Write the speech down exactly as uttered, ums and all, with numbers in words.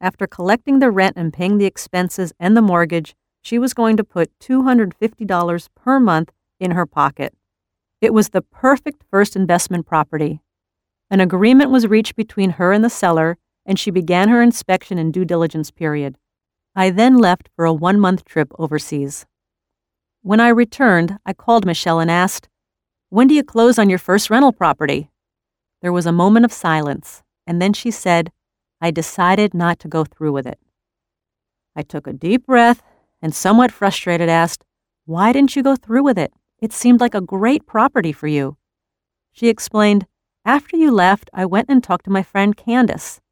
After collecting the rent and paying the expenses and the mortgage, she was going to put two hundred fifty dollars per month in her pocket. It was the perfect first investment property. An agreement was reached between her and the seller, and she began her inspection and due diligence period. I then left for a one-month trip overseas. When I returned, I called Michelle and asked, "When do you close on your first rental property?" There was a moment of silence, and then she said, "I decided not to go through with it." I took a deep breath and, somewhat frustrated, asked, "Why didn't you go through with it? It seemed like a great property for you." She explained, "After you left, I went and talked to my friend Candace.